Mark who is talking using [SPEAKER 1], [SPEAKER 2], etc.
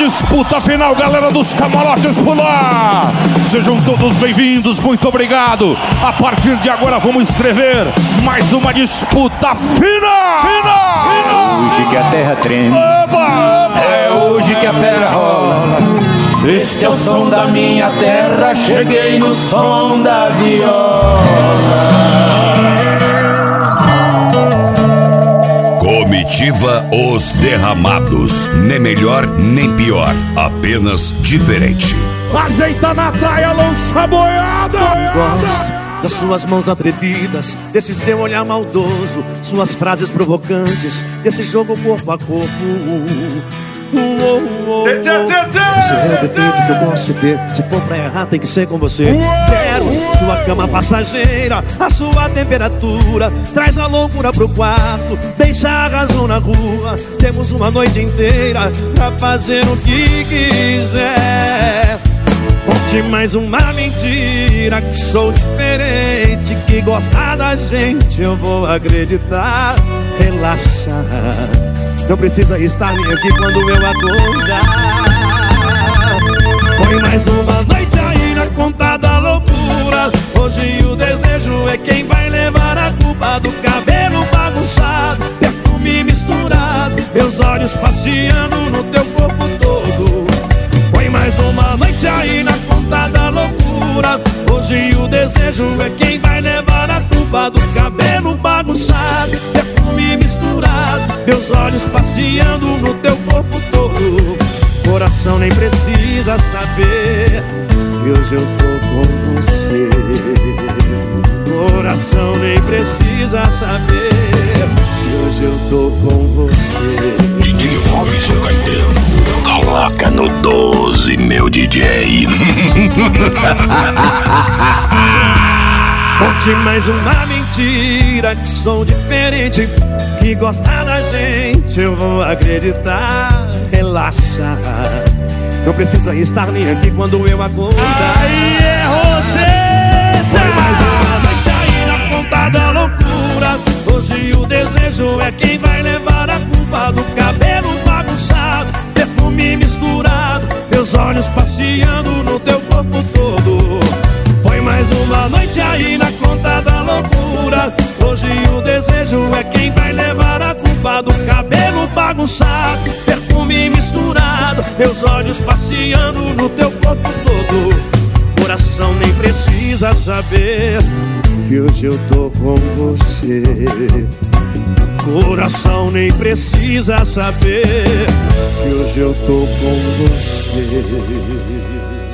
[SPEAKER 1] disputa final, galera dos camarotes pular. Sejam todos bem-vindos, muito obrigado. A partir de agora vamos escrever mais uma disputa final.
[SPEAKER 2] É hoje que a terra treme. É hoje que a pedra rola. Esse é o som da minha terra. Cheguei no som da viola.
[SPEAKER 3] Comitiva Os Derramados. Nem melhor, nem pior. Apenas diferente.
[SPEAKER 1] Ajeita na traia, lança a boiada.
[SPEAKER 4] Gosto das suas mãos atrevidas, desse seu olhar maldoso, suas frases provocantes, desse jogo corpo a corpo. Esse é o defeito que eu gosto de ter. Se for pra errar tem que ser com você. Quero sua cama passageira, a sua temperatura. Traz a loucura pro quarto, deixa a razão na rua. Temos uma noite inteira pra fazer o que quiser. Conte mais uma mentira, que sou diferente, que gosta da gente eu vou acreditar. Relaxa, não precisa estar nem aqui quando eu acordar. Põe mais uma noite aí na conta da loucura. Hoje o desejo é quem vai levar a culpa do cabelo bagunçado, perfume misturado, meus olhos passeando no teu corpo todo. Põe mais uma noite aí na conta da loucura. Hoje o desejo é quem vai levar a culpa do cabelo bagunçado, perfume misturado, meus olhos passeando no teu corpo todo. Coração nem precisa saber que hoje eu tô com você. Coração nem precisa saber que hoje eu tô com você.
[SPEAKER 3] DJ Robson Caetano. Coloca no 12, meu DJ.
[SPEAKER 4] Conte mais uma mentira, que sou diferente, que gosta da gente eu vou acreditar. Relaxa, não precisa estar nem aqui quando eu acordar.
[SPEAKER 1] Aí é Roseta.
[SPEAKER 4] Põe mais uma noite aí na conta da loucura. Hoje o desejo é quem vai levar a culpa do cabelo bagunçado, perfume misturado, meus olhos passeando no teu corpo todo. Põe mais uma noite aí na conta da loucura. Hoje o desejo é quem vai levar a culpa do cabelo bagunçado, perfume misturado, meus olhos passeando no teu corpo todo. Coração nem precisa saber que hoje eu tô com você. Coração nem precisa saber que hoje eu tô com você.